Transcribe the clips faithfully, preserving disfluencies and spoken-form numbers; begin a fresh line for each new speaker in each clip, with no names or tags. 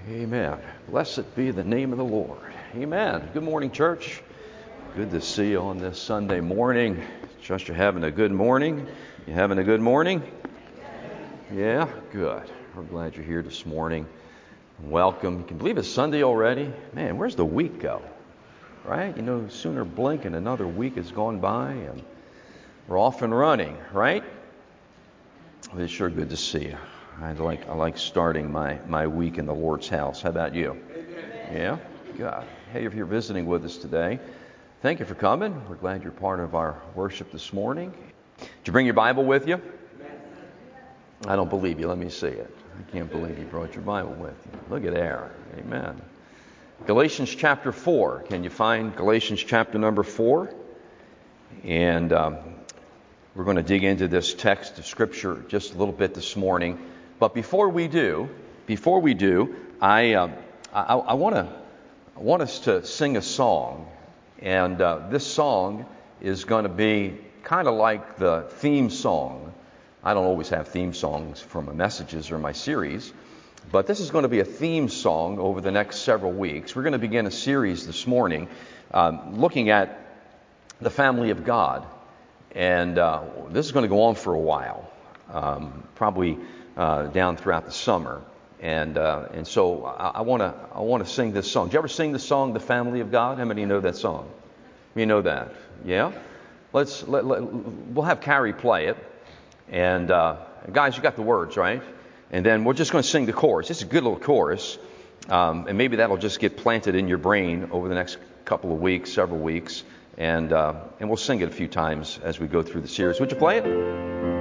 Amen. Blessed be the name of the Lord. Amen. Good morning, church. Good to see you on this Sunday morning. Trust you're having a good morning. You having a good morning? Yeah? Good. We're glad you're here this morning. Welcome. You can believe it's Sunday already? Man, where's the week go? Right? You know, sooner blink and another week has gone by and we're off and running, right? Well, it's sure good to see you. I like I like starting my, my week in the Lord's house. How about you? Amen. Yeah? God. Hey, if you're visiting with us today, thank you for coming. We're glad you're part of our worship this morning. Did you bring your Bible with you? I don't believe you. Let me see it. I can't believe you brought your Bible with you. Look at there. Amen. Galatians chapter four. Can you find Galatians chapter number four? And um, we're going to dig into this text of Scripture just a little bit this morning. But before we do, before we do, I um, I, I want to I want us to sing a song, and uh, this song is going to be kind of like the theme song. I don't always have theme songs for my messages or my series, but this is going to be a theme song over the next several weeks. We're going to begin a series this morning um, looking at the family of God, and uh, this is going to go on for a while, um, probably. Uh, down throughout the summer, and uh, and so I want to I want to sing this song. Did you ever sing the song "The Family of God"? How many know that song? You know that, yeah. Let's let, let we'll have Carrie play it, and uh, guys, you got the words right, and then we're just going to sing the chorus. It's a good little chorus, um, and maybe that'll just get planted in your brain over the next couple of weeks, several weeks, and uh, and we'll sing it a few times as we go through the series. Would you play it?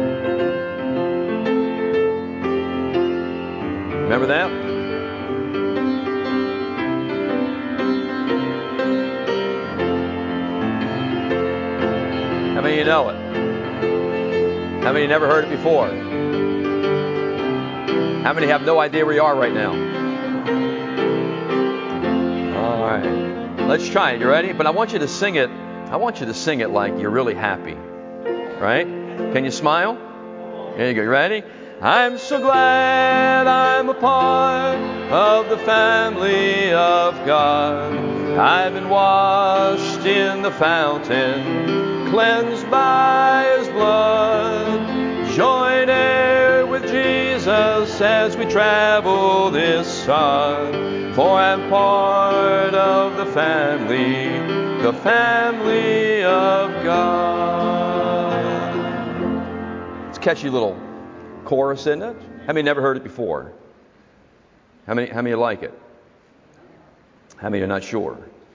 Remember that? How many of you know it? How many never heard it before? How many have no idea where you are right now? All right. Let's try it. You ready? But I want you to sing it. I want you to sing it like you're really happy. Right? Can you smile? There you go. You ready? I'm so glad I'm a part of the family of God. I've been washed in the fountain, cleansed by His blood. Join heir with Jesus as we travel this sod. For I'm part of the family, the family of God. It's a catchy little chorus, isn't it? How many never heard it before? How many how many like it? How many are not sure?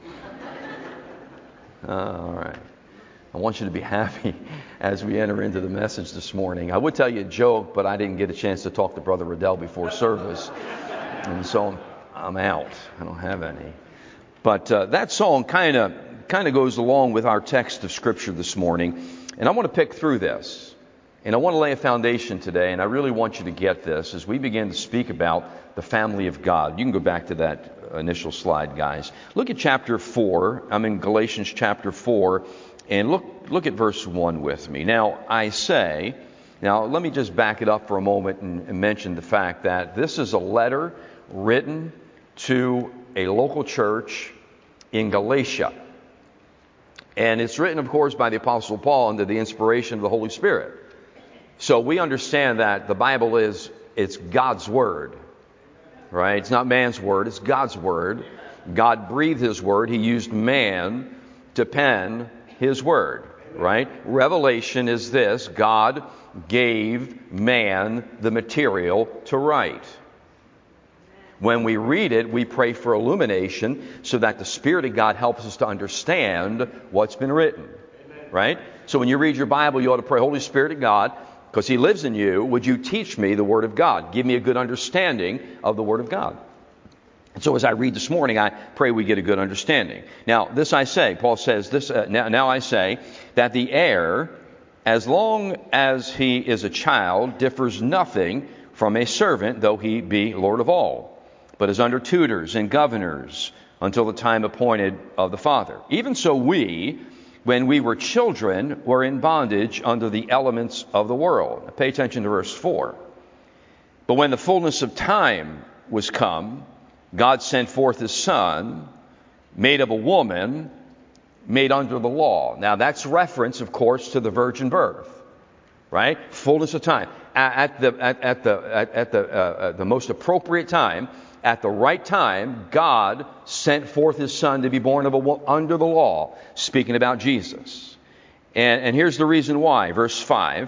Uh, all right. I want you to be happy as we enter into the message this morning. I would tell you a joke, but I didn't get a chance to talk to Brother Riddell before service, and so I'm, I'm out. I don't have any. But uh, that song kind of kind of goes along with our text of Scripture this morning, and I want to pick through this. And I want to lay a foundation today, and I really want you to get this as we begin to speak about the family of God. You can go back to that initial slide, guys. Look at chapter four. I'm in Galatians chapter four, and look look at verse one with me. Now, I say, now let me just back it up for a moment and, and mention the fact that this is a letter written to a local church in Galatia. And it's written, of course, by the Apostle Paul under the inspiration of the Holy Spirit. So we understand that the Bible is, it's God's Word, right? It's not man's Word, it's God's Word. God breathed His Word. He used man to pen His Word, right? Revelation is this: God gave man the material to write. When we read it, we pray for illumination so that the Spirit of God helps us to understand what's been written, right? So when you read your Bible, you ought to pray, Holy Spirit of God, because He lives in you, would you teach me the Word of God? Give me a good understanding of the Word of God. And so as I read this morning, I pray we get a good understanding. Now, this I say, Paul says, this. Uh, now, now I say that the heir, as long as he is a child, differs nothing from a servant, though he be Lord of all, but is under tutors and governors until the time appointed of the Father. Even so we, when we were children, were in bondage under the elements of the world. Now pay attention to verse four. But when the fullness of time was come, God sent forth His Son, made of a woman, made under the law. Now that's reference, of course, to the virgin birth, right? Fullness of time. At the at, at the at, at the uh, the most appropriate time, at the right time, God sent forth His Son to be born of a under the law. Speaking about Jesus, and and here's the reason why. Verse five: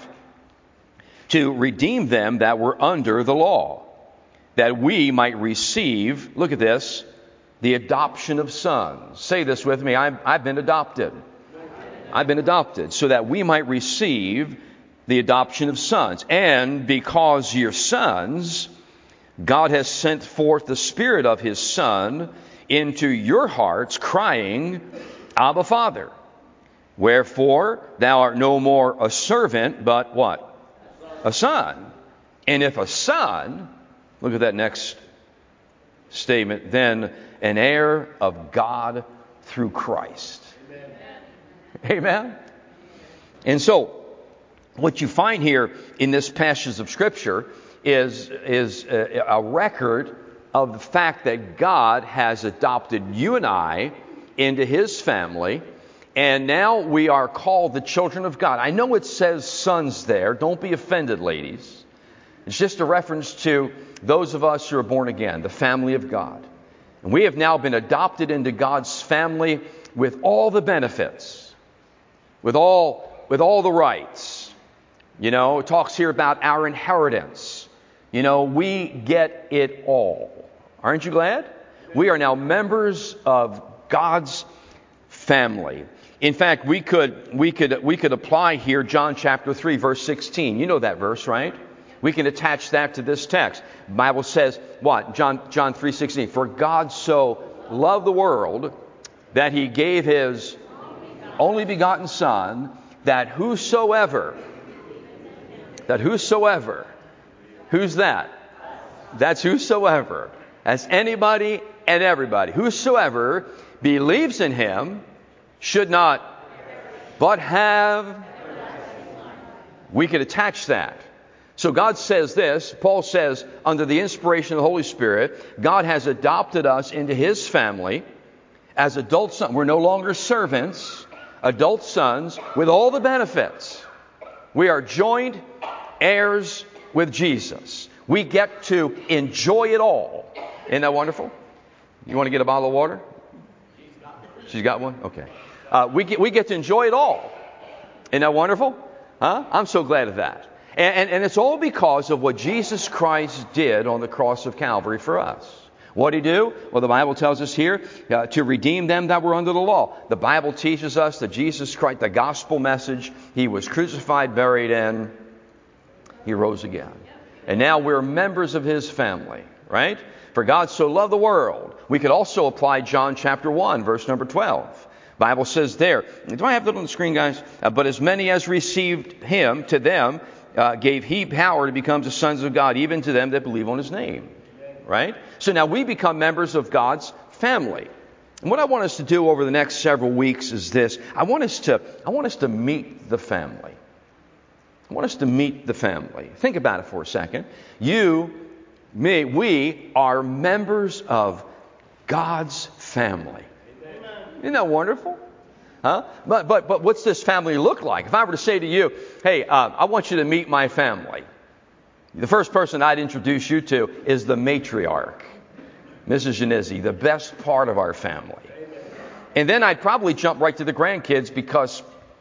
to redeem them that were under the law, that we might receive. Look at this. The adoption of sons. Say this with me. I've, I've been adopted. I've been adopted so that we might receive the adoption of sons. And because you're sons, God has sent forth the Spirit of His Son into your hearts, crying, Abba, Father. Wherefore, thou art no more a servant, but what? A son. And if a son, look at that next statement, then an heir of God through Christ. Amen. Amen. And so, what you find here in this passage of Scripture is, is a, a record of the fact that God has adopted you and I into His family, and now we are called the children of God. I know it says sons there. Don't be offended, ladies. It's just a reference to those of us who are born again, the family of God. And we have now been adopted into God's family with all the benefits, with all, with all the rights. You know, it talks here about our inheritance. You know, we get it all. Aren't you glad? We are now members of God's family. In fact, we could, we could, we could apply here John chapter three, verse sixteen. You know that verse, right? We can attach that to this text. The Bible says, what? John John three sixteen. For God so loved the world that He gave His only begotten Son, that whosoever, that whosoever, who's that? That's whosoever. That's anybody and everybody. Whosoever believes in Him should not, but have. We could attach that. So God says this, Paul says, under the inspiration of the Holy Spirit, God has adopted us into His family as adult sons. We're no longer servants, adult sons with all the benefits. We are joint heirs with Jesus. We get to enjoy it all. Isn't that wonderful? You want to get a bottle of water? She's got one? Okay. Uh, we get we get to enjoy it all. Isn't that wonderful? Huh? I'm so glad of that. And, and, and it's all because of what Jesus Christ did on the cross of Calvary for us. What did He do? Well, the Bible tells us here, uh, to redeem them that were under the law. The Bible teaches us that Jesus Christ, the gospel message, He was crucified, buried, and He rose again. And now we're members of His family, right? For God so loved the world. We could also apply John chapter one, verse number twelve. Bible says there, do I have that on the screen, guys? Uh, but as many as received Him, to them uh, gave He power to become the sons of God, even to them that believe on His name. Right? So now we become members of God's family. And what I want us to do over the next several weeks is this. I want us to, I want us to meet the family. I want us to meet the family. Think about it for a second. You, me, we are members of God's family. Isn't that wonderful? Huh? But, but, but what's this family look like? If I were to say to you, hey, uh, I want you to meet my family. The first person I'd introduce you to is the matriarch, Missus Janizzi, the best part of our family. And then I'd probably jump right to the grandkids because,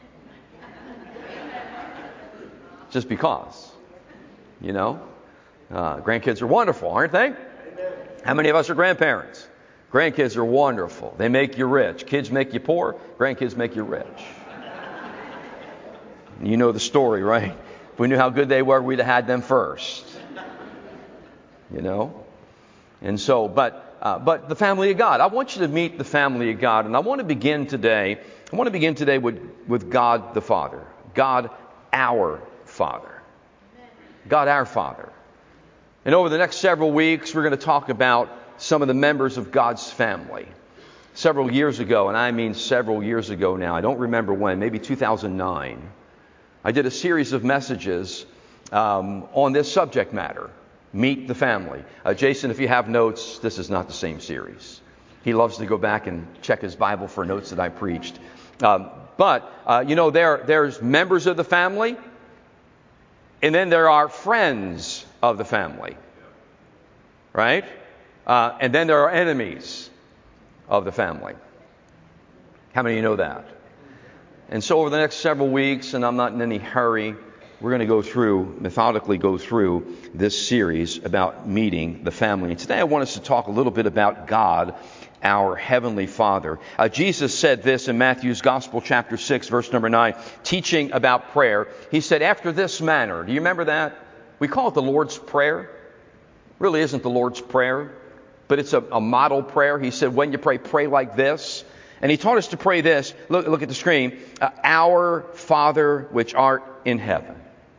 just because, you know, uh, grandkids are wonderful, aren't they? How many of us are grandparents? Grandkids are wonderful. They make you rich. Kids make you poor. Grandkids make you rich. You know the story, right? If we knew how good they were, we'd have had them first. You know? And so, but uh, but the family of God. I want you to meet the family of God. And I want to begin today, I want to begin today with, with God the Father. God our Father. God our Father. And over the next several weeks, we're going to talk about some of the members of God's family. Several years ago, and I mean several years ago now, I don't remember when, maybe two thousand nine, I did a series of messages um, on this subject matter. Meet the Family. Uh, Jason, if you have notes, this is not the same series. He loves to go back and check his Bible for notes that I preached. Um, but, uh, you know, there there's members of the family, and then there are friends of the family. Right? Uh, and then there are enemies of the family. How many of you know that? And so over the next several weeks, and I'm not in any hurry, we're going to go through, methodically go through this series about meeting the family. And today I want us to talk a little bit about God, our Heavenly Father. Uh, Jesus said this in Matthew's Gospel, chapter six, verse number nine, teaching about prayer. He said, after this manner, do you remember that? We call it the Lord's Prayer. It really isn't the Lord's Prayer, but it's a, a model prayer. He said, when you pray, pray like this. And he taught us to pray this. Look, look at the screen. Uh, our Father, which art in heaven.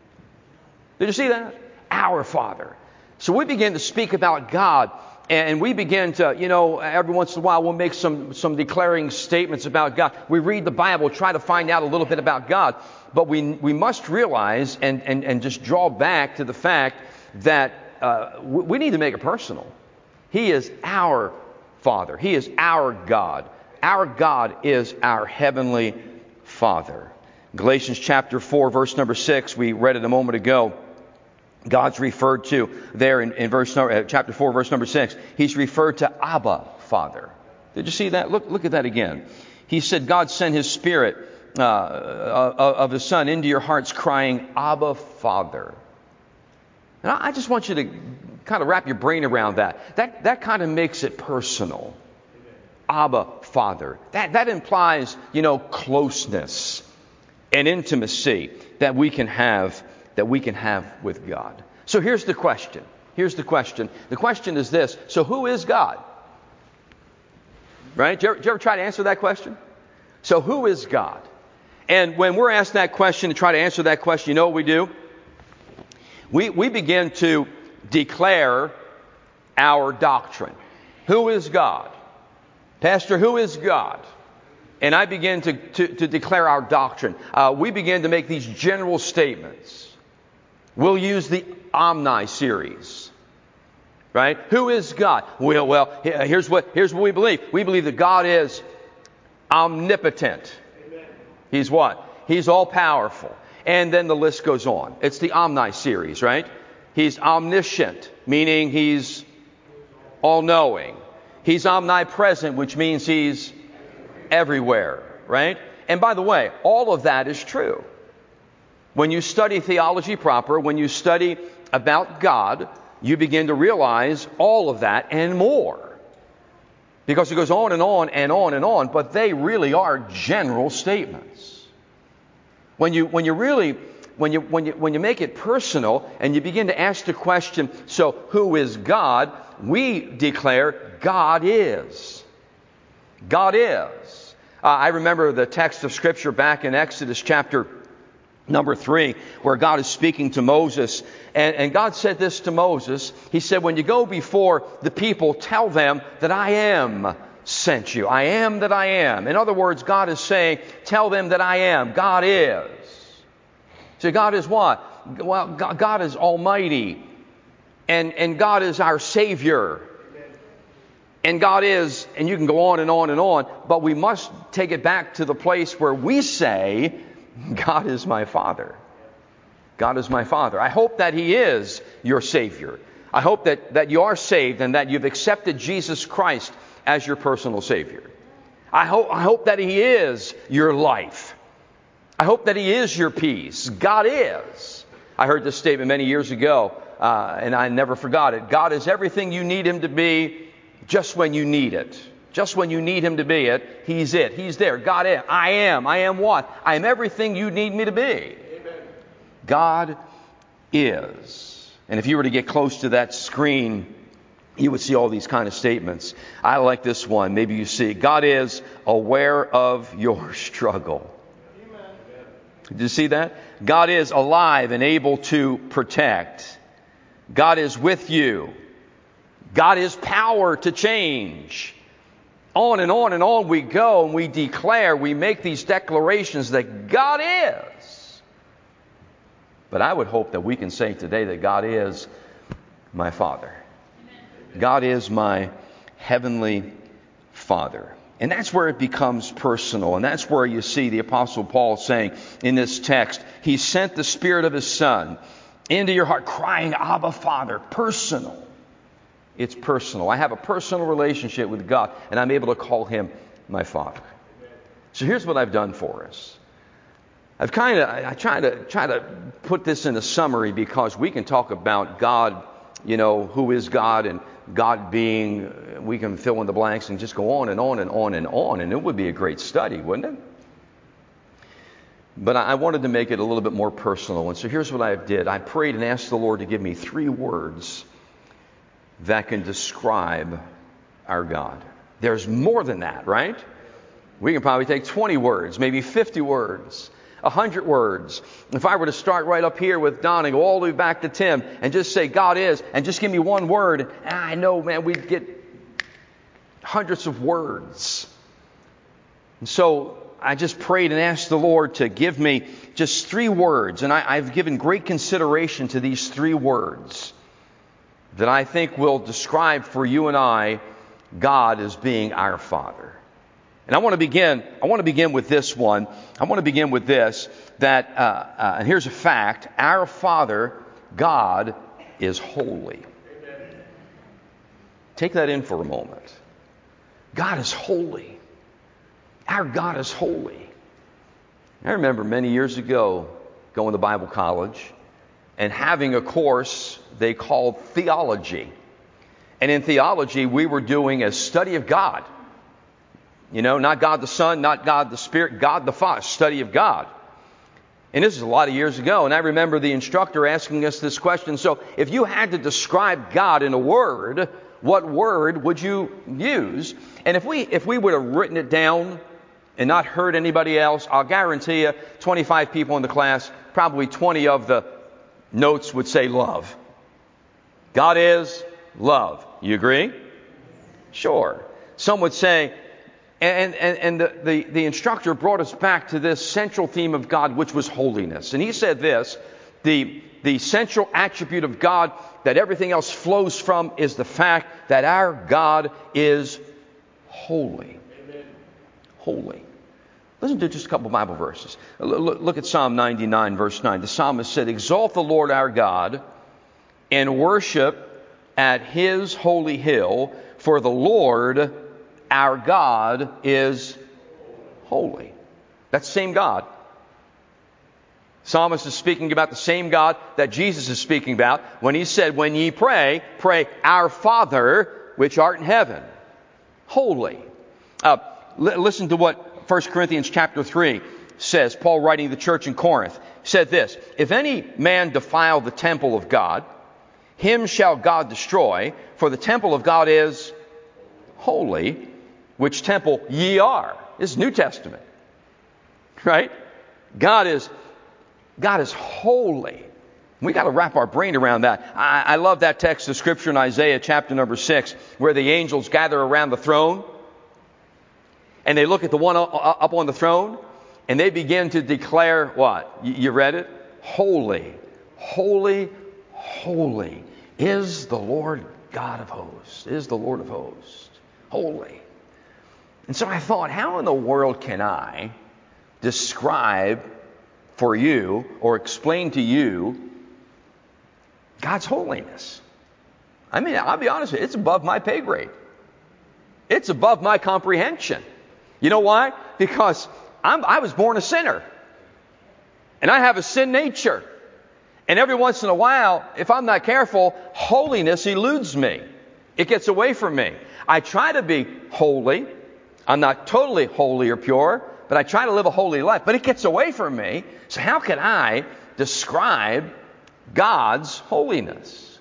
Did you see that? Our Father. So we begin to speak about God, and we begin to, you know, every once in a while we'll make some, some declaring statements about God. We read the Bible, try to find out a little bit about God, but we we must realize and, and, and just draw back to the fact that uh, we need to make it personal. He is our Father. He is our God. Our God is our Heavenly Father. Galatians chapter four, verse number six, we read it a moment ago. God's referred to there in, in verse uh, chapter four, verse number six. He's referred to Abba, Father. Did you see that? Look, look at that again. He said God sent His Spirit uh, of the Son into your hearts, crying, Abba, Father. And I, I just want you to kind of wrap your brain around that. That that kind of makes it personal. Abba, Father. That that implies, you know, closeness and intimacy that we can have that we can have with God. So here's the question. Here's the question. The question is this. So who is God? Right? Did you ever, did you ever try to answer that question? So who is God? And when we're asked that question, to try to answer that question, you know what we do? We we begin to declare our doctrine. Who is God? Pastor, who is God? And I begin to, to, to declare our doctrine. Uh, we begin to make these general statements. We'll use the Omni series. Right? Who is God? Well, well, here's what, here's what we believe. We believe that God is omnipotent. Amen. He's what? He's all powerful. And then the list goes on. It's the Omni series, right? He's omniscient, meaning He's all-knowing. He's omnipresent, which means He's everywhere, right? And by the way, all of that is true. When you study theology proper, when you study about God, you begin to realize all of that and more. Because it goes on and on and on and on, but they really are general statements. When you when you really when you when you when you make it personal and you begin to ask the question, so who is God? We declare God is. God is. Uh, I remember the text of Scripture back in Exodus chapter number three, where God is speaking to Moses. And, and God said this to Moses. He said, when you go before the people, tell them that I am sent you. I am that I am. In other words, God is saying, tell them that I am. God is. So God is what? Well, God is almighty. And, and God is our Savior. And God is, and you can go on and on and on, but we must take it back to the place where we say, God is my Father. God is my Father. I hope that He is your Savior. I hope that, that you are saved and that you've accepted Jesus Christ as your personal Savior. I hope, I hope that He is your life. I hope that He is your peace. God is. I heard this statement many years ago, uh, and I never forgot it. God is everything you need Him to be just when you need it. Just when you need Him to be it, He's it. He's there. God is. I am. I am what? I am everything you need me to be. Amen. God is. And if you were to get close to that screen, you would see all these kind of statements. I like this one. Maybe you see. God is aware of your struggle. Amen. Did you see that? God is alive and able to protect. God is with you. God is power to change. On and on and on we go, and we declare, we make these declarations that God is. But I would hope that we can say today that God is my Father. God is my heavenly Father. And that's where it becomes personal. And that's where you see the Apostle Paul saying in this text, He sent the Spirit of His Son into your heart, crying, Abba, Father. Personal. It's personal. I have a personal relationship with God, and I'm able to call Him my Father. So here's what I've done for us. I've kind of, I try to try to put this in a summary because we can talk about God, you know, who is God and God being, we can fill in the blanks and just go on and on and on and on, and it would be a great study, wouldn't it? But I wanted to make it a little bit more personal, and so here's what I did. I prayed and asked the Lord to give me three words that can describe our God. There's more than that, right? We can probably take twenty words, maybe fifty words. A hundred words. If I were to start right up here with Don and go all the way back to Tim and just say God is, and just give me one word, I know, man, we'd get hundreds of words. And so I just prayed and asked the Lord to give me just three words. And I, I've given great consideration to these three words that I think will describe for you and I God as being our Father. And I want to begin. I want to begin with this one. I want to begin with this. That uh, uh, and here's a fact: our Father, God, is holy. Amen. Take that in for a moment. God is holy. Our God is holy. I remember many years ago going to Bible college and having a course they called theology. And in theology, we were doing a study of God. You know, not God the Son, not God the Spirit, God the Father, study of God. And this is a lot of years ago, and I remember the instructor asking us this question. So, if you had to describe God in a word, what word would you use? And if we if we would have written it down and not heard anybody else, I'll guarantee you, twenty-five people in the class, probably twenty of the notes would say love. God is love. You agree? Sure. Some would say, And, and, and the, the, the instructor brought us back to this central theme of God, which was holiness. And he said this, the, the central attribute of God that everything else flows from is the fact that our God is holy. Amen. Holy. Listen to just a couple Bible verses. Look, look at Psalm ninety-nine, verse nine. The psalmist said, Exalt the Lord our God and worship at His holy hill, for the Lord our God is holy. That's the same God. Psalmist is speaking about the same God that Jesus is speaking about when he said, when ye pray, pray, Our Father, which art in heaven. Holy. Uh, l- listen to what First Corinthians chapter three says. Paul, writing to the church in Corinth, said this, If any man defile the temple of God, him shall God destroy, for the temple of God is holy, which temple ye are. This is New Testament. Right? God is God is holy. We got to wrap our brain around that. I, I love that text of Scripture in Isaiah chapter number six, where the angels gather around the throne, and they look at the one up on the throne, and they begin to declare what? You read it? Holy, holy, holy is the Lord God of hosts. Is the Lord of hosts. Holy. And so I thought, how in the world can I describe for you or explain to you God's holiness? I mean, I'll be honest with you, it's above my pay grade. It's above my comprehension. You know why? Because I'm, I was born a sinner. And I have a sin nature. And every once in a while, if I'm not careful, holiness eludes me. It gets away from me. I try to be holy. I'm not totally holy or pure, but I try to live a holy life. But it gets away from me. So how can I describe God's holiness?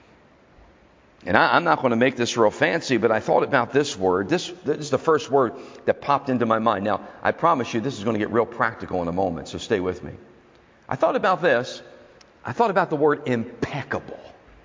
And I, I'm not going to make this real fancy, but I thought about this word. This, this is the first word that popped into my mind. Now, I promise you this is going to get real practical in a moment, so stay with me. I thought about this. I thought about the word impeccable.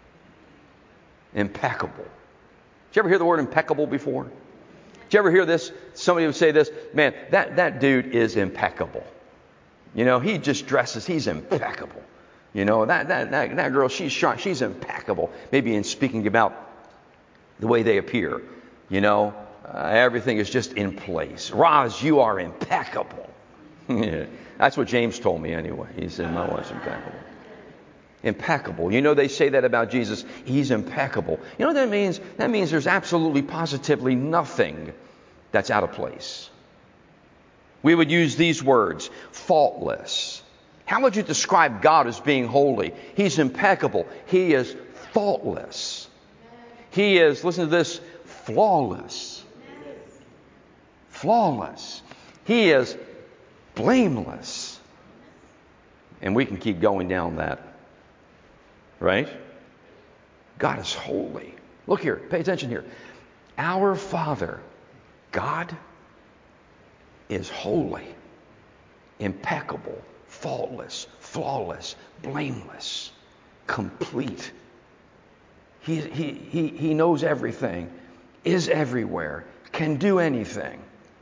Impeccable. Did you ever hear the word impeccable before? Did you ever hear this? Somebody would say this, man, that, that dude is impeccable. You know, he just dresses, he's impeccable. You know, that, that, that, that girl, she's sharp, she's impeccable. Maybe in speaking about the way they appear, you know, uh, everything is just in place. Roz, you are impeccable. That's what James told me anyway. He said, my wife's impeccable. Impeccable. You know, they say that about Jesus. He's impeccable. You know what that means? That means there's absolutely, positively nothing that's out of place. We would use these words, faultless. How would you describe God as being holy? He's impeccable. He is faultless. He is, listen to this, flawless. Flawless. He is blameless. And we can keep going down that. Right? God is holy. Look here. Pay attention here. Our Father, God, is holy, impeccable, faultless, flawless, blameless, complete. He, he, he, he knows everything, is everywhere, can do anything.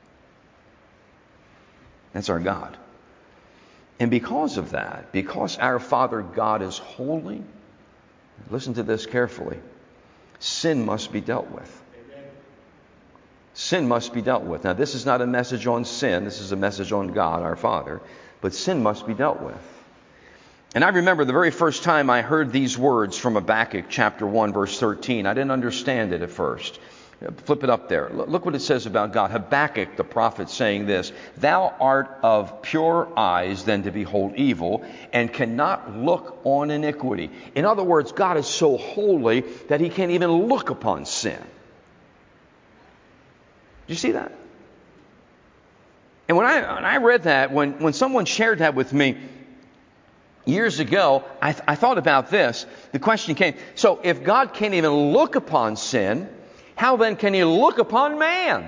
That's our God. And because of that, because our Father God is holy, listen to this carefully, sin must be dealt with. Sin must be dealt with. Now, this is not a message on sin. This is a message on God, our Father. But sin must be dealt with. And I remember the very first time I heard these words from Habakkuk chapter one, verse thirteen. I didn't understand it at first. Flip it up there. Look what it says about God. Habakkuk, the prophet, saying this, "Thou art of pure eyes than to behold evil, and cannot look on iniquity." In other words, God is so holy that He can't even look upon sin. Do you see that? And when I, when I read that, when, when someone shared that with me years ago, I, th- I thought about this. The question came, so if God can't even look upon sin, how then can He look upon man?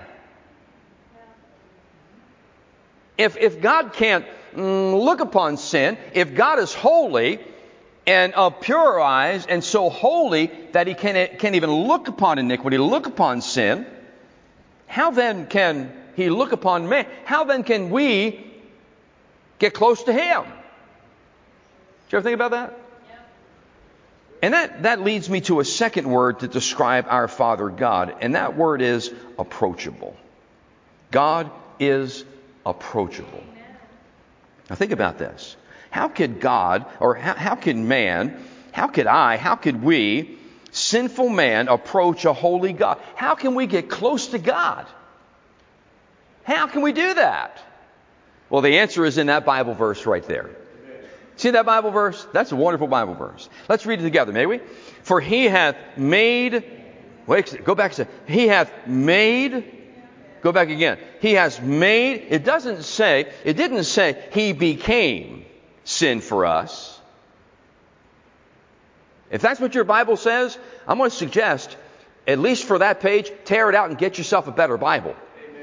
If, if God can't mm, look upon sin, if God is holy and of pure eyes and so holy that He can't, can't even look upon iniquity, look upon sin, how then can He look upon man? How then can we get close to Him? Did you ever think about that? Yeah. And that, that leads me to a second word to describe our Father God, and that word is approachable. God is approachable. Amen. Now think about this. How could God, or how, how can man, how could I, how could we, sinful man, approach a holy God? How can we get close to God? How can we do that? Well, the answer is in that Bible verse right there. See that Bible verse? That's a wonderful Bible verse. Let's read it together, may we? For He hath made, wait, go back to, He hath made, go back again. He has made, it doesn't say, it didn't say He became sin for us. If that's what your Bible says, I'm going to suggest, at least for that page, tear it out and get yourself a better Bible.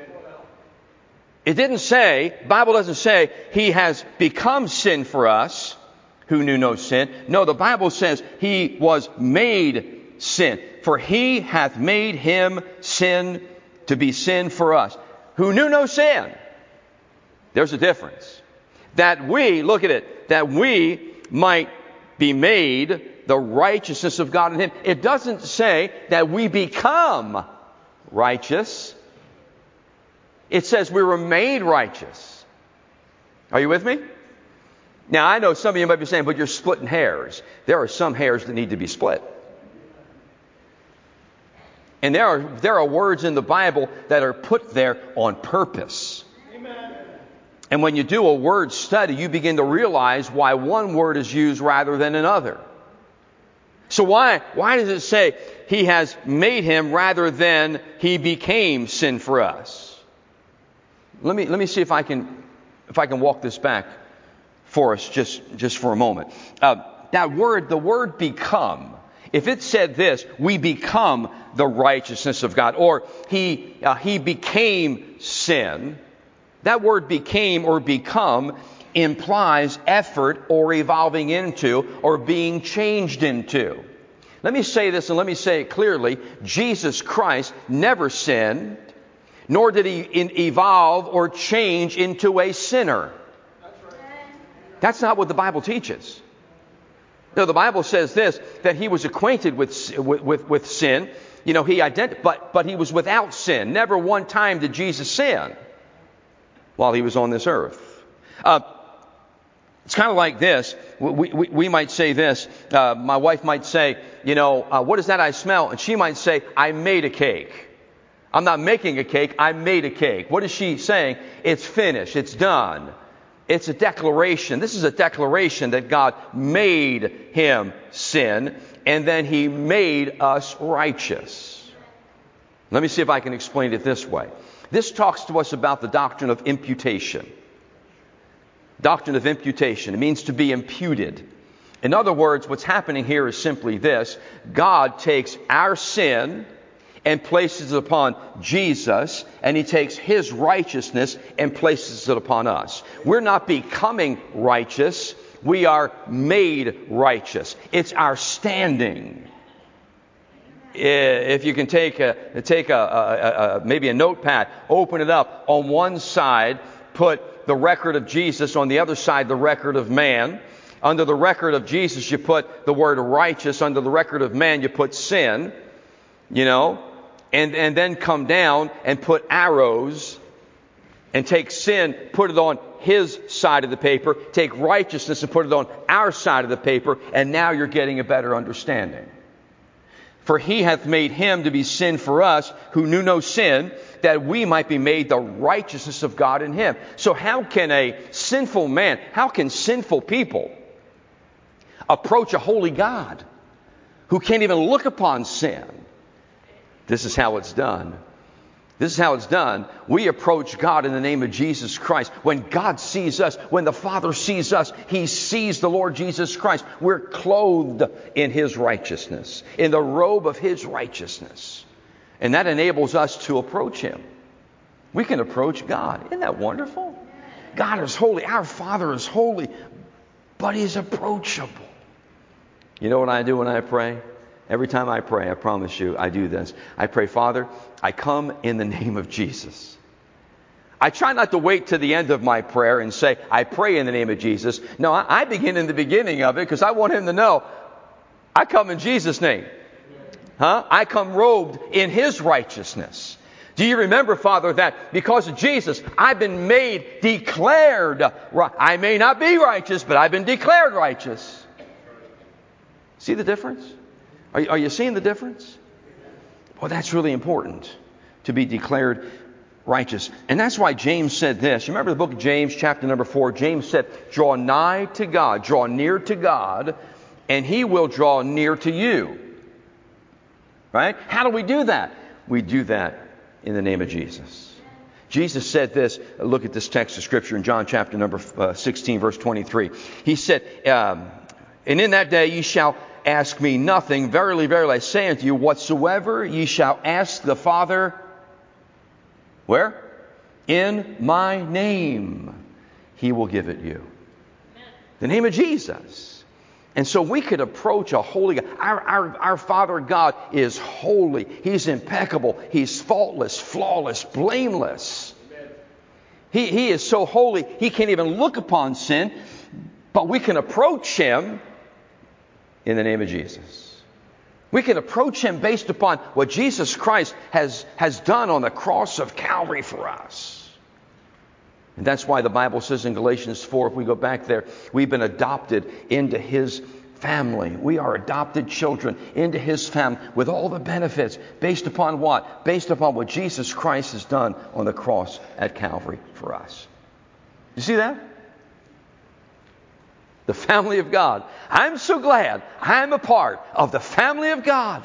It didn't say, the Bible doesn't say, He has become sin for us, who knew no sin. No, the Bible says He was made sin. For He hath made Him sin to be sin for us, who knew no sin. There's a difference. That we, look at it, that we might be made the righteousness of God in Him. It doesn't say that we become righteous. It says we were made righteous. Are you with me? Now, I know some of you might be saying, but you're splitting hairs. There are some hairs that need to be split. And there are, there are words in the Bible that are put there on purpose. Amen. And when you do a word study, you begin to realize why one word is used rather than another. So why, why does it say He has made Him rather than He became sin for us? Let me let me see if I can if I can walk this back for us just just for a moment. Uh, that word, the word "become." If it said this, we become the righteousness of God, or he uh, he became sin. That word "became" or "become" implies effort or evolving into or being changed into. Let me say this and let me say it clearly: Jesus Christ never sinned. Nor did He in evolve or change into a sinner. That's right. That's not what the Bible teaches. No, the Bible says this, that he was acquainted with, with, with, with sin. You know, he ident- but, but he was without sin. Never one time did Jesus sin while he was on this earth. Uh, it's kind of like this. We, we, we might say this. Uh, my wife might say, you know, uh, what is that I smell? And she might say, I made a cake. I'm not making a cake. I made a cake. What is she saying? It's finished. It's done. It's a declaration. This is a declaration that God made him sin, and then he made us righteous. Let me see if I can explain it this way. This talks to us about the doctrine of imputation. Doctrine of imputation. It means to be imputed. In other words, what's happening here is simply this. God takes our sin and places it upon Jesus, and he takes his righteousness and places it upon us. We're not becoming righteous. We are made righteous. It's our standing. If you can take a, take a, a, a maybe a notepad, open it up. On one side, put the record of Jesus. On the other side, the record of man. Under the record of Jesus, you put the word righteous. Under the record of man, you put sin. You know, and, and then come down and put arrows and take sin, put it on his side of the paper, take righteousness and put it on our side of the paper, and now you're getting a better understanding. For he hath made him to be sin for us who knew no sin, that we might be made the righteousness of God in him. So how can a sinful man, how can sinful people approach a holy God who can't even look upon sin? This is how it's done. This is how it's done. We approach God in the name of Jesus Christ. When God sees us, when the Father sees us, he sees the Lord Jesus Christ. We're clothed in his righteousness, in the robe of his righteousness. And that enables us to approach him. We can approach God. Isn't that wonderful? God is holy. Our Father is holy, but he's approachable. You know what I do when I pray? Every time I pray, I promise you, I do this. I pray, Father, I come in the name of Jesus. I try not to wait to the end of my prayer and say, I pray in the name of Jesus. No, I begin in the beginning of it because I want him to know, I come in Jesus' name. Huh? I come robed in his righteousness. Do you remember, Father, that because of Jesus, I've been made, declared right. I may not be righteous, but I've been declared righteous. See the difference? Are, are you seeing the difference? Well, that's really important, to be declared righteous. And that's why James said this. You remember the book of James, chapter number four? James said, draw nigh to God, draw near to God, and he will draw near to you. Right? How do we do that? We do that in the name of Jesus. Jesus said this. Look at this text of Scripture in John chapter number uh, sixteen, verse twenty-three. He said, um, and in that day ye shall ask me nothing. Verily, verily, I say unto you, whatsoever ye shall ask the Father, where? In my name, he will give it you. The name of Jesus. And so we could approach a holy God. Our, our, our Father God is holy. He's impeccable. He's faultless, flawless, blameless. He, he is so holy, he can't even look upon sin. But we can approach him in the name of Jesus. We can approach him based upon what Jesus Christ has, has done on the cross of Calvary for us. And that's why the Bible says in Galatians four, if we go back there, we've been adopted into his family. We are adopted children into his family with all the benefits. Based upon what? Based upon what Jesus Christ has done on the cross at Calvary for us. You see that? The family of God. I'm so glad I'm a part of the family of God.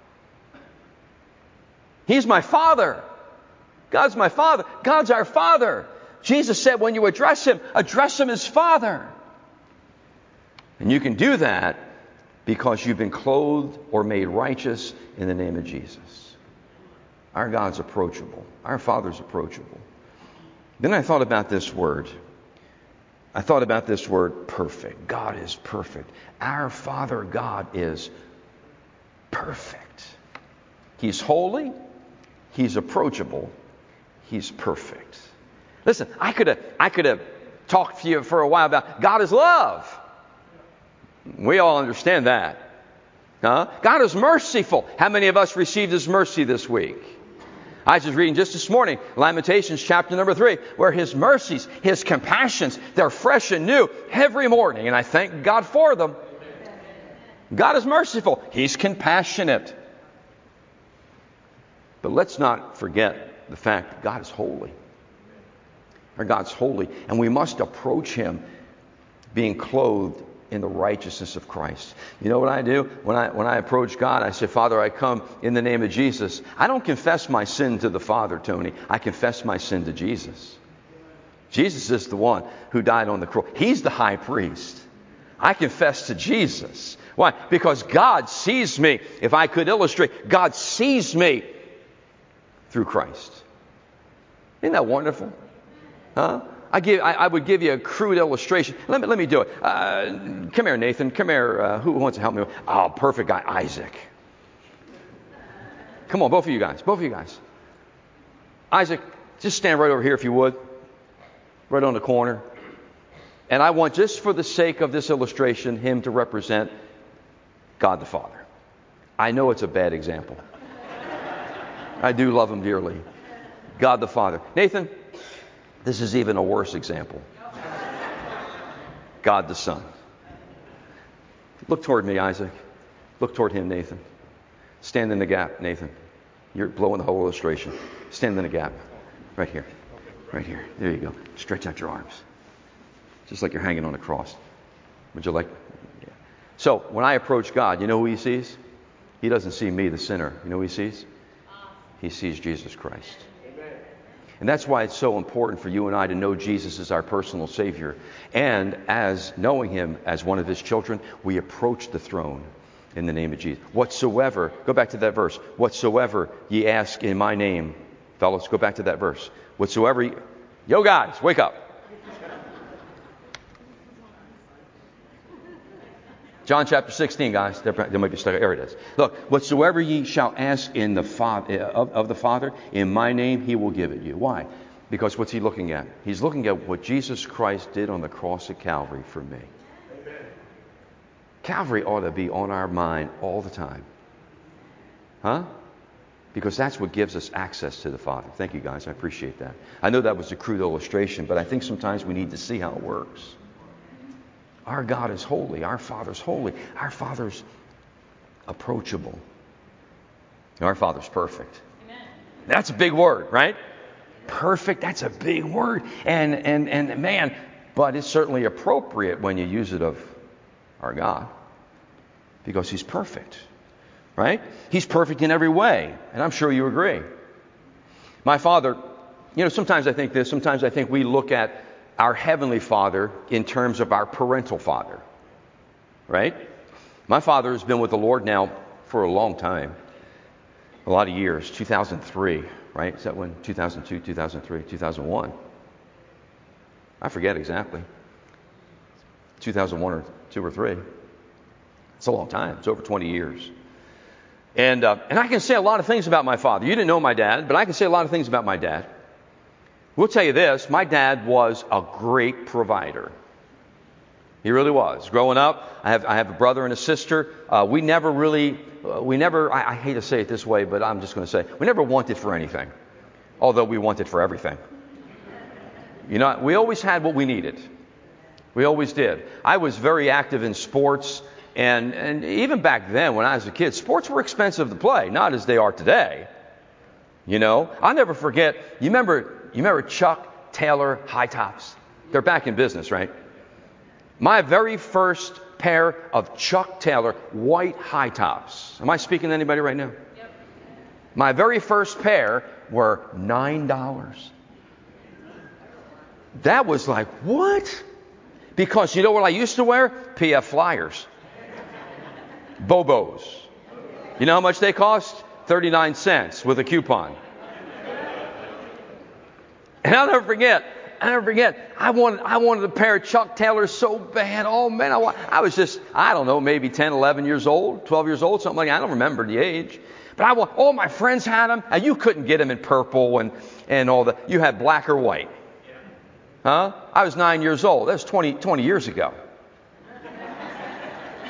He's my Father. God's my Father. God's our Father. Jesus said when you address him, address him as Father. And you can do that because you've been clothed or made righteous in the name of Jesus. Our God's approachable. Our Father's approachable. Then I thought about this word. I thought about this word, perfect. God is perfect. Our Father God is perfect. He's holy. He's approachable. He's perfect. Listen, I could have I could have talked to you for a while about God is love. We all understand that. Huh? God is merciful. How many of us received His mercy this week? I was just reading just this morning, Lamentations chapter number three, where His mercies, His compassions, they're fresh and new every morning. And I thank God for them. God is merciful. He's compassionate. But let's not forget the fact that God is holy. Our God's holy. And we must approach Him being clothed in the righteousness of Christ. You know what I do? When I when I approach God, I say, Father, I come in the name of Jesus. I don't confess my sin to the Father, Tony. I confess my sin to Jesus. Jesus is the one who died on the cross. He's the high priest. I confess to Jesus. Why? Because God sees me. If I could illustrate, God sees me through Christ. Isn't that wonderful? Huh? I give. I, I would give you a crude illustration. Let me let me do it. Uh, come here, Nathan. Come here. Uh, who wants to help me? Oh, perfect guy, Isaac. Come on, both of you guys. Both of you guys. Isaac, just stand right over here if you would. Right on the corner. And I want, just for the sake of this illustration, him to represent God the Father. I know it's a bad example. I do love him dearly. God the Father. Nathan, this is even a worse example. God the Son. Look toward me, Isaac. Look toward him, Nathan. Stand in the gap, Nathan. You're blowing the whole illustration. Stand in the gap. Right here. Right here. There you go. Stretch out your arms. Just like you're hanging on a cross. Would you like? Yeah. So, when I approach God, you know who He sees? He doesn't see me, the sinner. You know who He sees? He sees Jesus Christ. And that's why it's so important for you and I to know Jesus as our personal Savior. And as knowing Him as one of His children, we approach the throne in the name of Jesus. Whatsoever, go back to that verse. Whatsoever ye ask in my name. Fellas, go back to that verse. Whatsoever ye... Yo guys, wake up. John chapter sixteen, guys. There, there might be stuck. There it is. Look, whatsoever ye shall ask in the Father, of, of the Father, in my name, He will give it you. Why? Because what's He looking at? He's looking at what Jesus Christ did on the cross at Calvary for me. Amen. Calvary ought to be on our mind all the time. Huh? Because that's what gives us access to the Father. Thank you, guys. I appreciate that. I know that was a crude illustration, but I think sometimes we need to see how it works. Our God is holy. Our Father's holy. Our Father's approachable. Our Father's perfect. Amen. That's a big word, right? Perfect, that's a big word. And, and, and man, but it's certainly appropriate when you use it of our God. Because He's perfect, right? He's perfect in every way. And I'm sure you agree. My Father, you know, sometimes I think this. Sometimes I think we look at our Heavenly Father in terms of our parental father, right? My father has been with the Lord now for a long time, a lot of years, two thousand three, right? Is that when? two thousand two, two thousand three, two thousand one? I forget exactly. two thousand one or two or three. It's a long time. It's over twenty years. And, uh, and I can say a lot of things about my father. You didn't know my dad, but I can say a lot of things about my dad. We'll tell you this, my dad was a great provider. He really was. Growing up, I have I have a brother and a sister. Uh, we never really, uh, we never, I, I hate to say it this way, but I'm just going to say, we never wanted for anything. Although we wanted for everything. You know, we always had what we needed. We always did. I was very active in sports. And, and even back then, when I was a kid, sports were expensive to play. Not as they are today. You know, I'll never forget, you remember... You remember Chuck Taylor high tops? They're back in business, right? My very first pair of Chuck Taylor white high tops. Am I speaking to anybody right now? Yep. My very first pair were nine dollars. That was like, what? Because you know what I used to wear? P F Flyers. Bobos. You know how much they cost? thirty-nine cents with a coupon. And I'll never forget, I'll never forget, I wanted, I wanted a pair of Chuck Taylors so bad. Oh, man, I, I was just, I don't know, maybe ten, eleven years old, twelve years old, something like that. I don't remember the age. But I want, all my friends had them. And you couldn't get them in purple and, and all that. You had black or white. Huh? I was nine years old. That was twenty, twenty years ago.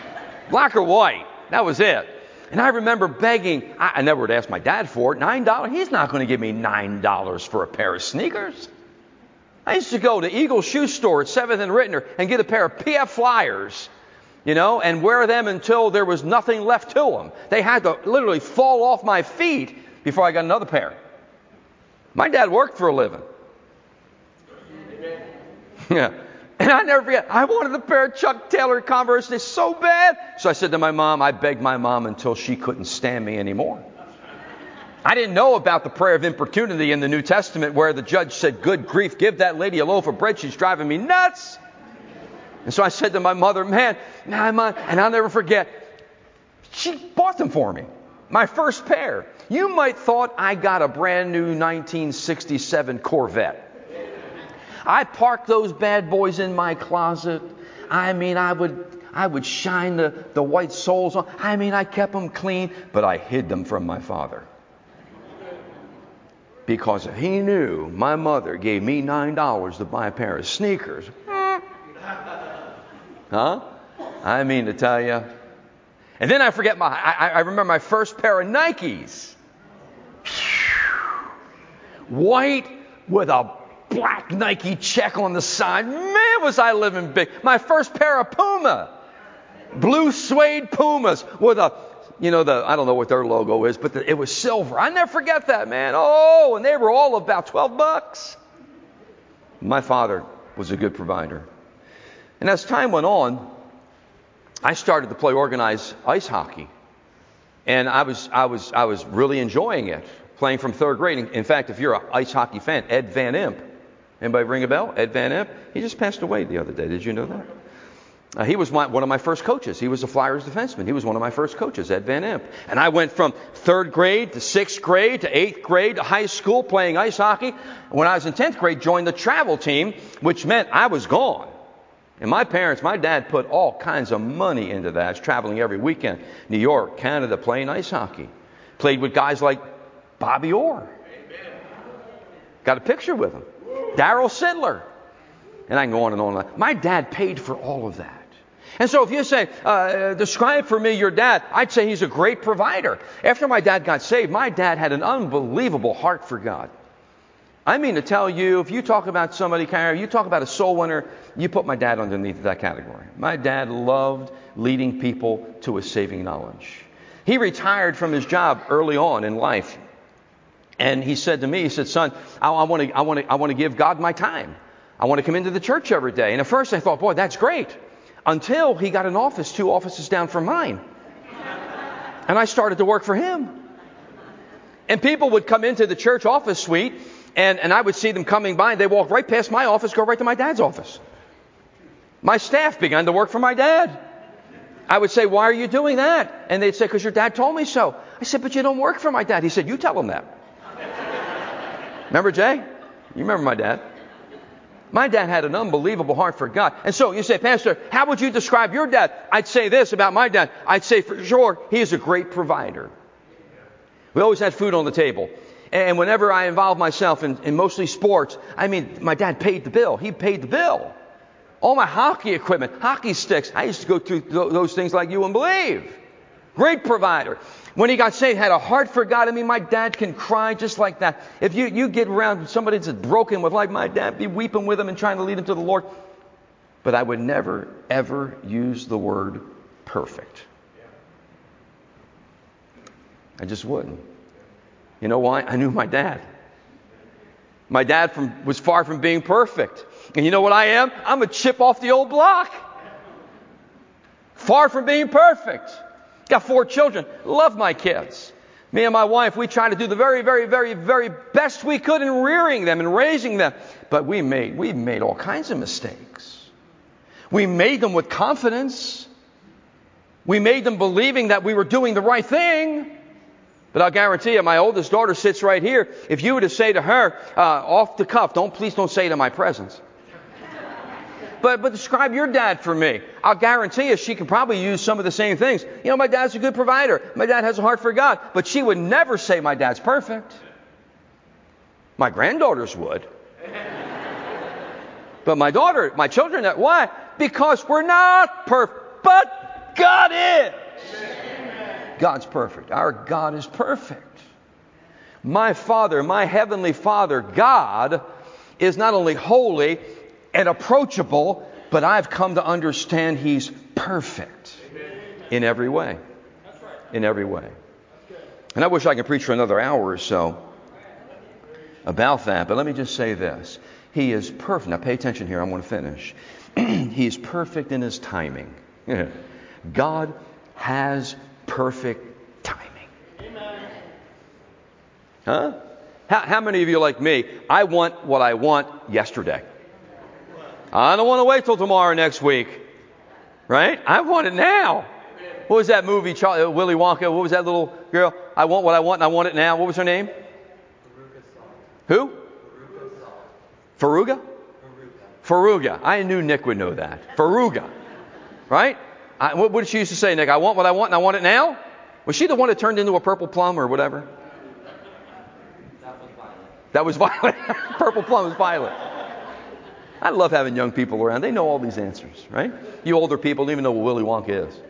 Black or white. That was it. And I remember begging. I, I never would ask my dad for it. nine dollars? He's not going to give me nine dollars for a pair of sneakers. I used to go to Eagle Shoe Store at seventh and Rittner and get a pair of P F Flyers, you know, and wear them until there was nothing left to them. They had to literally fall off my feet before I got another pair. My dad worked for a living. Yeah. And I never forget, I wanted a pair of Chuck Taylor Converse. They're so bad. So I said to my mom, I begged my mom until she couldn't stand me anymore. I didn't know about the prayer of importunity in the New Testament where the judge said, good grief, give that lady a loaf of bread. She's driving me nuts. And so I said to my mother, man, nah, man, and I'll never forget, she bought them for me. My first pair. You might thought I got a brand new nineteen sixty-seven Corvette. I parked those bad boys in my closet. I mean, I would I would shine the, the white soles on. I mean, I kept them clean, but I hid them from my father. Because if he knew my mother gave me nine dollars to buy a pair of sneakers, huh? I mean to tell you. And then I forget my, I, I remember my first pair of Nikes. White with a black Nike check on the side. Man, was I living big. My first pair of Puma. Blue suede Pumas with a, you know, the, I don't know what their logo is, but the, it was silver. I never forget that, man. Oh, and they were all about twelve bucks. My father was a good provider. And as time went on, I started to play organized ice hockey. And I was, I was, I was really enjoying it, playing from third grade. In fact, if you're an ice hockey fan, Ed Van Imp. Anybody ring a bell? Ed Van Imp? He just passed away the other day. Did you know that? Uh, he was my, one of my first coaches. He was a Flyers defenseman. He was one of my first coaches, Ed Van Imp. And I went from third grade to sixth grade to eighth grade to high school playing ice hockey. When I was in tenth grade, joined the travel team, which meant I was gone. And my parents, my dad put all kinds of money into that. I was traveling every weekend. New York, Canada, playing ice hockey. Played with guys like Bobby Orr. Got a picture with him. Darryl Sidler. And I can go on and on. My dad paid for all of that. And so if you say, uh, describe for me your dad, I'd say he's a great provider. After my dad got saved, my dad had an unbelievable heart for God. I mean to tell you, if you talk about somebody, you talk about a soul winner, you put my dad underneath that category. My dad loved leading people to a saving knowledge. He retired from his job early on in life. And he said to me, he said, son, I, I want to I want to, I want to give God my time. I want to come into the church every day. And at first I thought, boy, that's great. Until he got an office two offices down from mine. And I started to work for him. And people would come into the church office suite, and, and I would see them coming by, and they walk right past my office, go right to my dad's office. My staff began to work for my dad. I would say, why are you doing that? And they'd say, because your dad told me so. I said, but you don't work for my dad. He said, you tell him that. Remember, Jay? You remember my dad. My dad had an unbelievable heart for God. And so you say, Pastor, how would you describe your dad? I'd say this about my dad. I'd say for sure, he is a great provider. We always had food on the table. And whenever I involved myself in, in mostly sports, I mean, my dad paid the bill. He paid the bill. All my hockey equipment, hockey sticks, I used to go through th- those things like you wouldn't believe. Great provider. When he got saved, had a heart for God. I mean, my dad can cry just like that. If you, you get around somebody that's broken with life, my dad be weeping with him and trying to lead him to the Lord. But I would never, ever use the word perfect. I just wouldn't. You know why? I knew my dad. My dad from, was far from being perfect. And you know what I am? I'm a chip off the old block. Far from being perfect. Got four children. Love my kids. Me and my wife, we try to do the very, very, very, very best we could in rearing them and raising them. But we made, we made all kinds of mistakes. We made them with confidence. We made them believing that we were doing the right thing. But I'll guarantee you, my oldest daughter sits right here. If you were to say to her, uh, off the cuff, don't, please don't say it in my presence. But, but describe your dad for me. I'll guarantee you she can probably use some of the same things. You know, my dad's a good provider. My dad has a heart for God. But she would never say my dad's perfect. My granddaughters would. But my daughter, my children, why? Because we're not perfect. But God is. God's perfect. Our God is perfect. My Father, my Heavenly Father, God, is not only holy and approachable, but I've come to understand He's perfect in every way. In every way. And I wish I could preach for another hour or so about that, but let me just say this. He is perfect. Now pay attention here, I'm going to finish. He's perfect in His timing. God has perfect timing. Huh? How, how many of you like me, I want what I want yesterday. I don't want to wait till tomorrow next week. Right? I want it now. What was that movie, Charlie, Willy Wonka? What was that little girl? I want what I want and I want it now. What was her name? Who? Faruga? Faruga. I knew Nick would know that. Faruga. Right? I, what, what did she used to say, Nick? I want what I want and I want it now? Was she the one that turned into a purple plum or whatever? That was Violet. That was Violet. Purple plum was Violet. I love having young people around. They know all these answers, right? You older people don't even know what Willy Wonka is.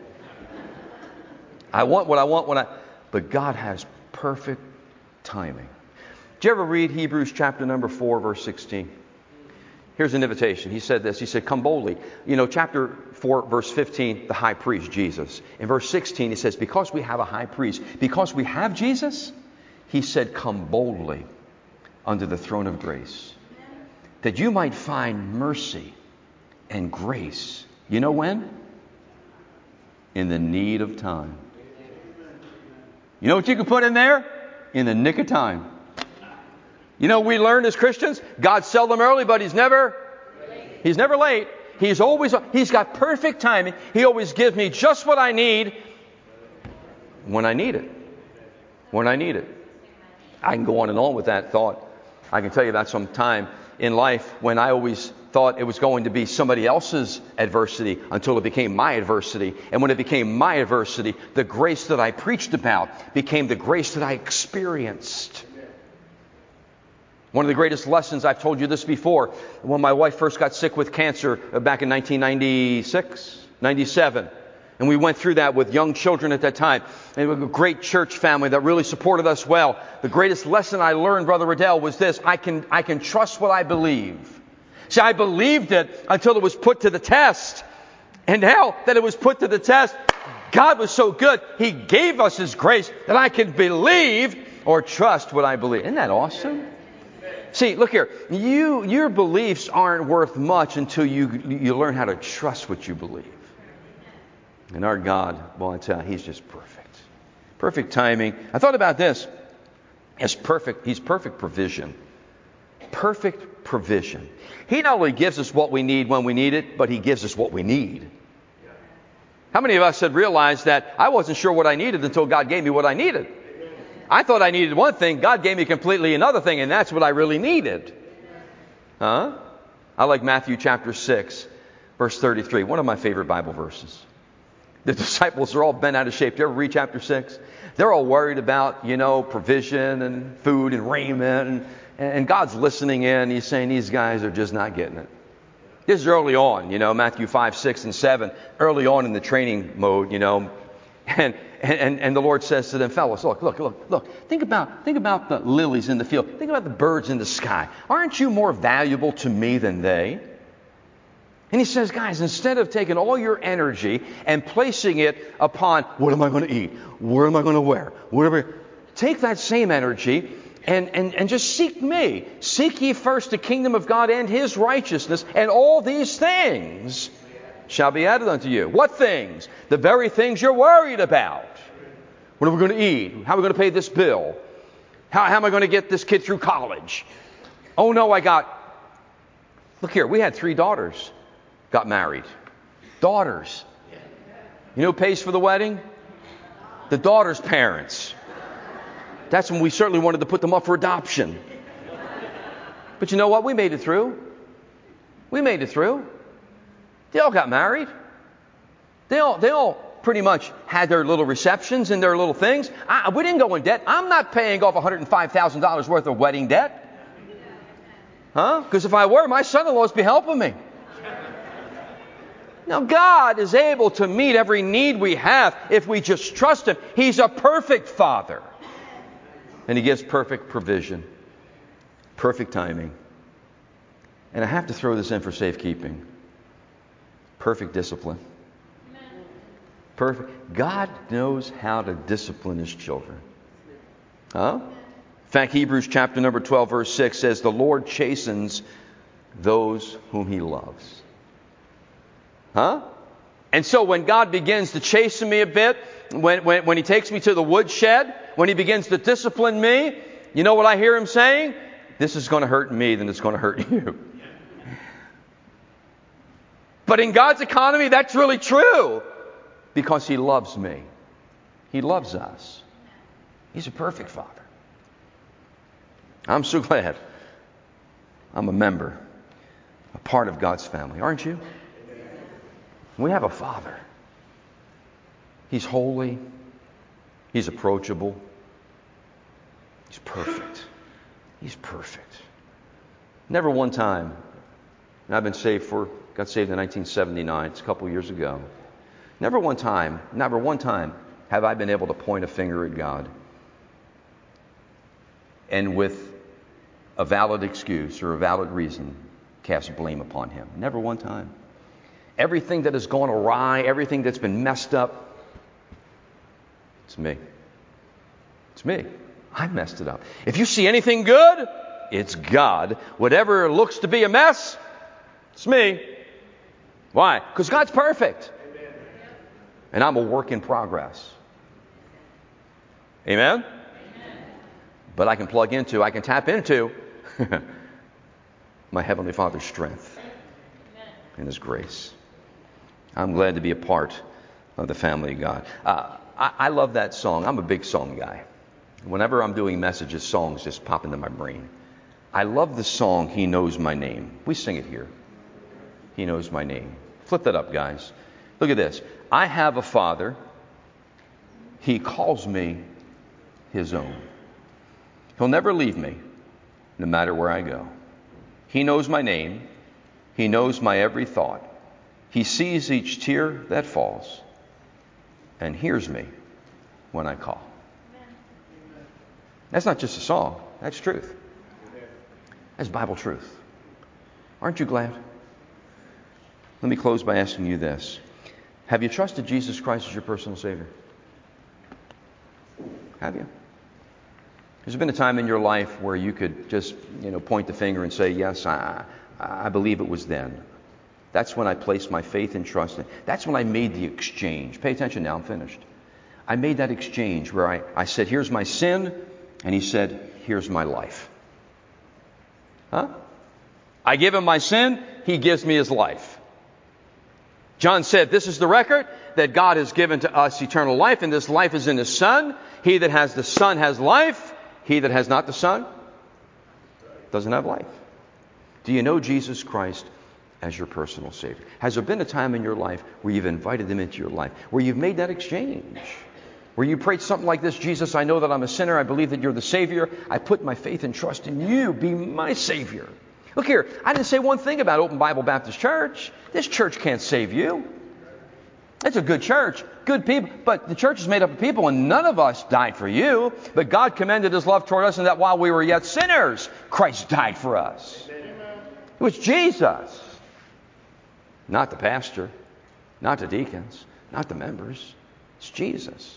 I want what I want when I... But God has perfect timing. Did you ever read Hebrews chapter number four, verse sixteen? Here's an invitation. He said this. He said, come boldly. You know, chapter four, verse fifteen, the high priest, Jesus. In verse sixteen, he says, because we have a high priest, because we have Jesus, he said, come boldly under the throne of grace, that you might find mercy and grace. You know when? In the need of time. You know what you can put in there? In the nick of time. You know, we learned as Christians, God's seldom early, but He's never, He's never late. He's always, He's got perfect timing. He always gives me just what I need when I need it. When I need it. I can go on and on with that thought. I can tell you about some time in life when I always thought it was going to be somebody else's adversity until it became my adversity. And when it became my adversity, the grace that I preached about became the grace that I experienced. One of the greatest lessons, I've told you this before, when my wife first got sick with cancer back in nineteen ninety-six, ninety-seven. And we went through that with young children at that time. And we had a great church family that really supported us well. The greatest lesson I learned, Brother Riddell, was this. I can, I can trust what I believe. See, I believed it until it was put to the test. And now that it was put to the test, God was so good. He gave us His grace that I can believe or trust what I believe. Isn't that awesome? See, look here. You, your beliefs aren't worth much until you, you learn how to trust what you believe. And our God, well, I tell you, He's just perfect. Perfect timing. I thought about this. As perfect, He's perfect provision. Perfect provision. He not only gives us what we need when we need it, but He gives us what we need. How many of us had realized that I wasn't sure what I needed until God gave me what I needed? I thought I needed one thing. God gave me completely another thing, and that's what I really needed. Huh? I like Matthew chapter six, verse thirty-three. One of my favorite Bible verses. The disciples are all bent out of shape. Do you ever read chapter six? They're all worried about, you know, provision and food and raiment. And, and God's listening in. He's saying these guys are just not getting it. This is early on, you know, Matthew five, six, and seven. Early on in the training mode, you know. And, and, and the Lord says to them, fellas, look, look, look, look. Think about, think about the lilies in the field. Think about the birds in the sky. Aren't you more valuable to me than they? And He says, guys, instead of taking all your energy and placing it upon what am I going to eat? Where am I going to wear? Whatever, take that same energy and, and, and just seek me. Seek ye first the kingdom of God and His righteousness, and all these things shall be added unto you. What things? The very things you're worried about. What are we going to eat? How are we going to pay this bill? How, how am I going to get this kid through college? Oh no, I got... Look here, we had three daughters. Got married. Daughters. You know who pays for the wedding? The daughter's parents. That's when we certainly wanted to put them up for adoption. But you know what? We made it through. We made it through. They all got married. They all, they all pretty much had their little receptions and their little things. I, we didn't go in debt. I'm not paying off one hundred five thousand dollars worth of wedding debt. Huh? Because if I were, my son-in-laws would be helping me. Now, God is able to meet every need we have if we just trust Him. He's a perfect Father. And He gives perfect provision, perfect timing. And I have to throw this in for safekeeping. Perfect discipline. Perfect. God knows how to discipline His children. Huh? In fact, Hebrews chapter number twelve, verse six says, the Lord chastens those whom He loves. Huh? And so when God begins to chasten me a bit, when, when, when He takes me to the woodshed, when He begins to discipline me, you know what I hear Him saying? This is going to hurt me, then it's going to hurt you. But in God's economy, that's really true. Because He loves me. He loves us. He's a perfect Father. I'm so glad I'm a member, a part of God's family. Aren't you? We have a Father. He's holy. He's approachable. He's perfect. He's perfect. Never one time, and I've been saved for, got saved in nineteen seventy-nine, it's a couple years ago. Never one time, never one time have I been able to point a finger at God and with a valid excuse or a valid reason cast blame upon Him. Never one time. Everything that has gone awry, everything that's been messed up, it's me. It's me. I messed it up. If you see anything good, it's God. Whatever looks to be a mess, it's me. Why? Because God's perfect. And I'm a work in progress. Amen? Amen? But I can plug into, I can tap into my Heavenly Father's strength and His grace. I'm glad to be a part of the family of God. Uh, I, I love that song. I'm a big song guy. Whenever I'm doing messages, songs just pop into my brain. I love the song, He Knows My Name. We sing it here. He knows my name. Flip that up, guys. Look at this. I have a Father. He calls me His own. He'll never leave me, no matter where I go. He knows my name. He knows my every thought. He sees each tear that falls and hears me when I call. That's not just a song. That's truth. That's Bible truth. Aren't you glad? Let me close by asking you this. Have you trusted Jesus Christ as your personal Savior? Have you? Has there been a time in your life where you could just, you know, point the finger and say, yes, I, I believe it was then. That's when I placed my faith and trust in. That's when I made the exchange. Pay attention now, I'm finished. I made that exchange where I, I said, here's my sin, and He said, here's my life. Huh? I give Him my sin, He gives me His life. John said, this is the record, that God has given to us eternal life, and this life is in His Son. He that has the Son has life. He that has not the Son doesn't have life. Do you know Jesus Christ as your personal Savior? Has there been a time in your life where you've invited Him into your life, where you've made that exchange, where you prayed something like this, Jesus, I know that I'm a sinner. I believe that You're the Savior. I put my faith and trust in You. Be my Savior. Look here, I didn't say one thing about Open Bible Baptist Church. This church can't save you. It's a good church, good people, but the church is made up of people, and none of us died for you. But God commended His love toward us, and that while we were yet sinners, Christ died for us. It was Jesus. Not the pastor, not the deacons, not the members. It's Jesus.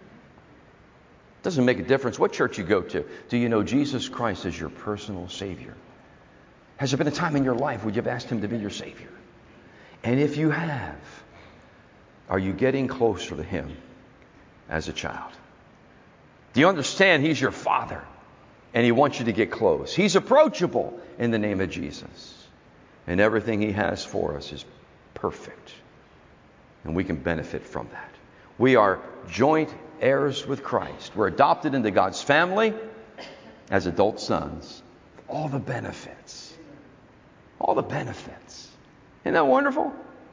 It doesn't make a difference what church you go to. Do you know Jesus Christ as your personal Savior? Has there been a time in your life where you've asked Him to be your Savior? And if you have, are you getting closer to Him as a child? Do you understand He's your Father and He wants you to get close? He's approachable in the name of Jesus. And everything He has for us is perfect. And we can benefit from that. We are joint heirs with Christ. We're adopted into God's family as adult sons. All the benefits. All the benefits. Isn't that wonderful?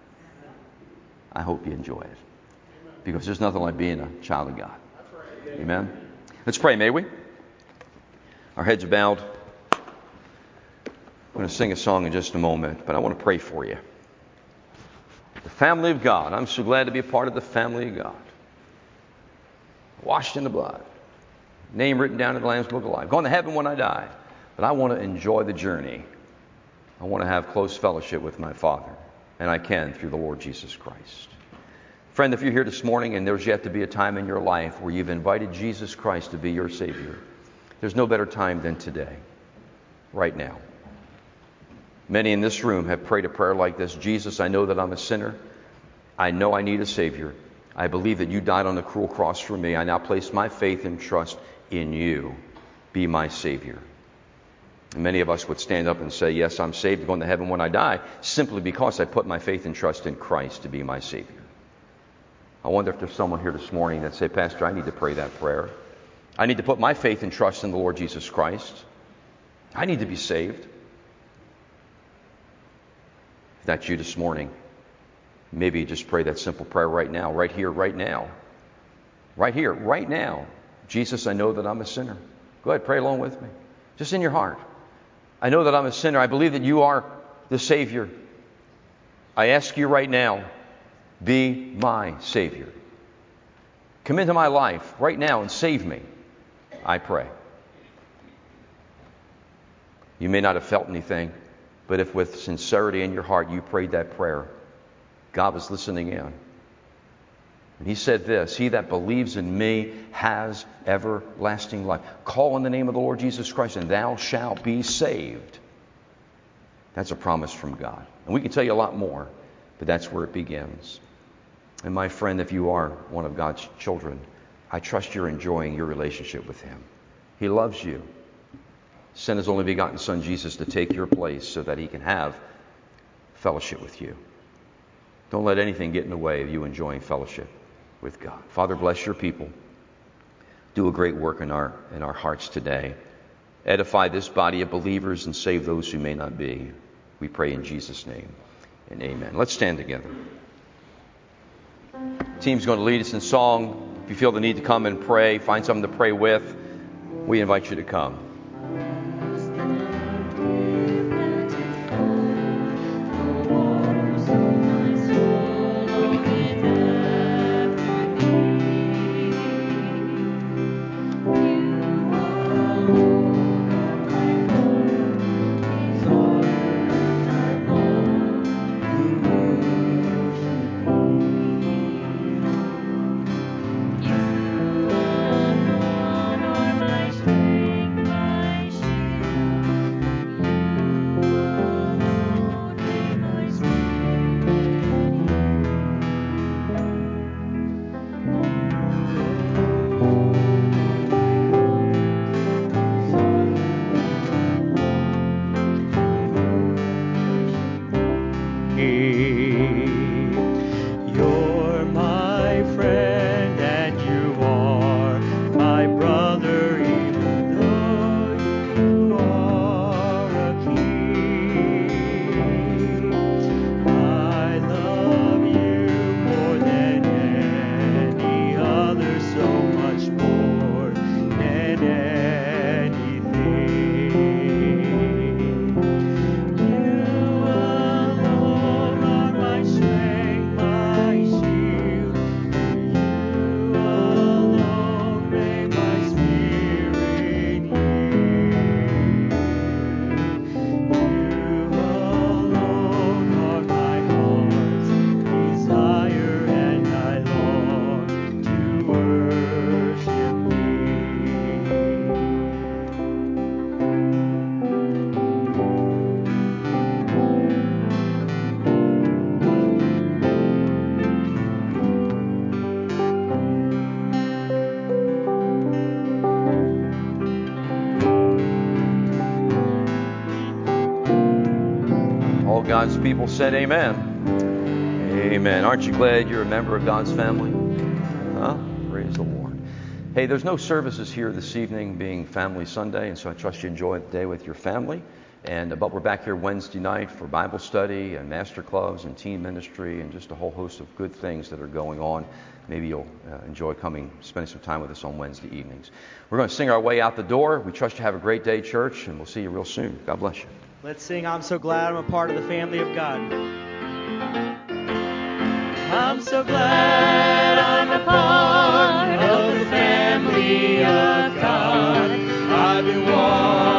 I hope you enjoy it. Because there's nothing like being a child of God. Amen? Let's pray, may we? Our heads are bowed. I'm going to sing a song in just a moment, but I want to pray for you. family of God. I'm so glad to be a part of the family of God. Washed in the blood. Name written down in the Lamb's Book of Life. Going to heaven when I die. But I want to enjoy the journey. I want to have close fellowship with my Father. And I can through the Lord Jesus Christ. Friend, if you're here this morning and there's yet to be a time in your life where you've invited Jesus Christ to be your Savior, there's no better time than today. Right now. Many in this room have prayed a prayer like this. Jesus, I know that I'm a sinner. I know I need a Savior. I believe that you died on the cruel cross for me. I now place my faith and trust in you. Be my Savior. And many of us would stand up and say, yes, I'm saved, going to heaven when I die, simply because I put my faith and trust in Christ to be my Savior. I wonder if there's someone here this morning that say, Pastor, I need to pray that prayer. I need to put my faith and trust in the Lord Jesus Christ. I need to be saved. If that's you this morning, maybe you just pray that simple prayer right now, right here, right now. Right here, right now. Jesus, I know that I'm a sinner. Go ahead, pray along with me. Just in your heart. I know that I'm a sinner. I believe that you are the Savior. I ask you right now, be my Savior. Come into my life right now and save me. I pray. You may not have felt anything, but if with sincerity in your heart you prayed that prayer, God was listening in. And He said this, he that believes in me has everlasting life. Call on the name of the Lord Jesus Christ and thou shalt be saved. That's a promise from God. And we can tell you a lot more, but that's where it begins. And my friend, if you are one of God's children, I trust you're enjoying your relationship with Him. He loves you. Sent His only begotten Son, Jesus, to take your place so that He can have fellowship with you. Don't let anything get in the way of you enjoying fellowship with God. Father, bless your people. Do a great work in our, in our hearts today. Edify this body of believers and save those who may not be. We pray in Jesus' name and amen. Let's stand together. The team's going to lead us in song. If you feel the need to come and pray, find someone to pray with, we invite you to come. God's people said amen. Amen. Aren't you glad you're a member of God's family? Huh? Praise the Lord. Hey, there's no services here this evening, being Family Sunday, and so I trust you enjoy the day with your family. And but we're back here Wednesday night for Bible study and master clubs and teen ministry and just a whole host of good things that are going on. Maybe you'll uh, enjoy coming, spending some time with us on Wednesday evenings. We're going to sing our way out the door. We trust you have a great day, church, and we'll see you real soon. God bless you.
Let's sing, I'm so glad I'm a part of the family of God. so glad I'm a part of the family of God. I've been washed